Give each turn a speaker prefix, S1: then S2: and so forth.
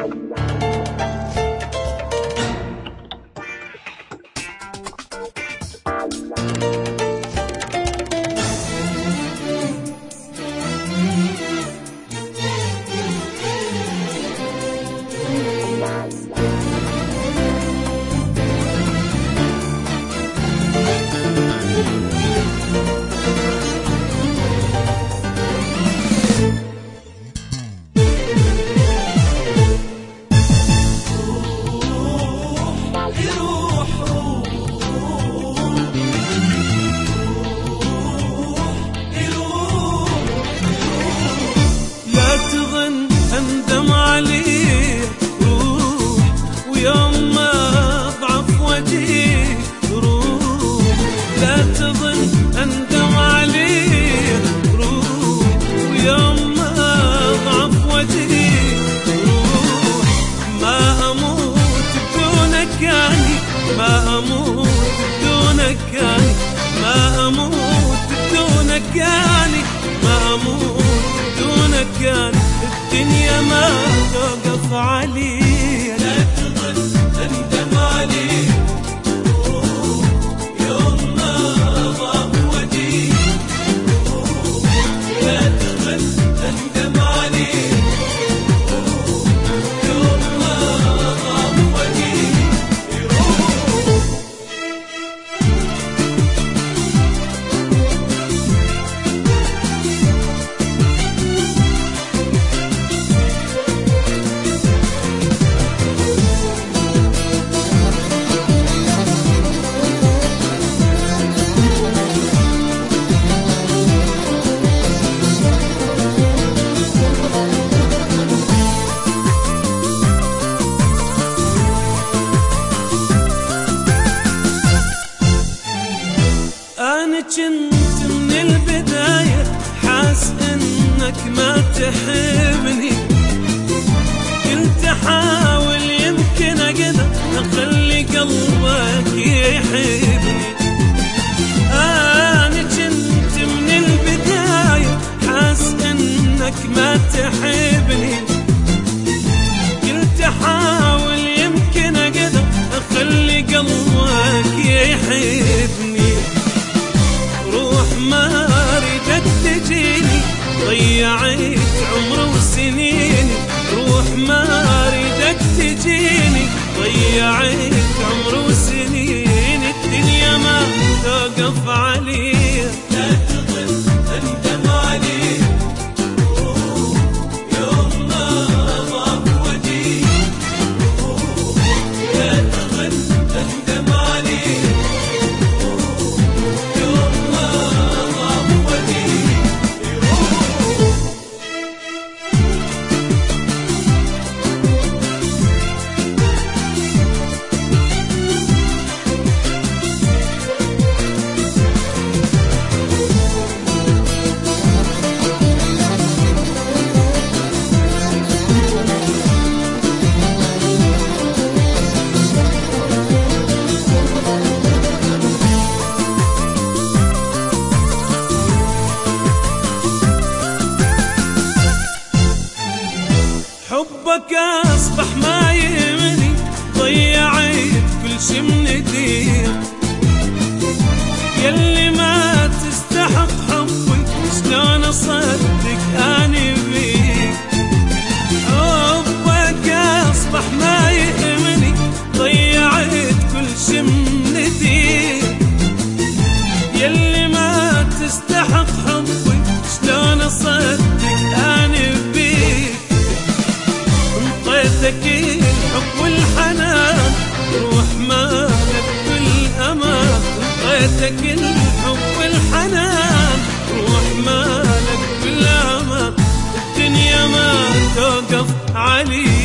S1: ما أموت بدونك يعني، ما أموت بدونك يعني، ما أموت بدونك يعني، الدنيا ما توقف علي. لا تظل أندم علي يوم ما ضاع ودي، لا تظل أندم علي يوم ما ضاع ودي. أنا كنت من البداية حاس إنك ما تحبني، كنت أحاول يمكن أقدر أخلي قلبك يحبني. أنا كنت من البداية حاس إنك ما تحبني، كنت أحاول يمكن أقدر أخلي قلبك يحبني. روح ما ردت تجيني ضيعت عمر وسنيني، روح ما ردت تجيني ضيعت عمر وسنيني، الدنيا ما توقف علي. لا تظل أندم علي يوم ما ضاع ودي، لا تظل أندم علي حبك أصبح ما يهمني، ضيعت كل شي من ايدي، يلي ما تستحق حبي شلون أصدق أني بيك. حبك أصبح ما يهمني، ضيعت كل شي من ايدي، يلي ما تستحق حبي شلون أصدق أني بيك. انطيتك الحب والحنان روح مالك بالامان، انطيتك الحب والحنان روح مالك بالامان، الدنيا ما توقف علي.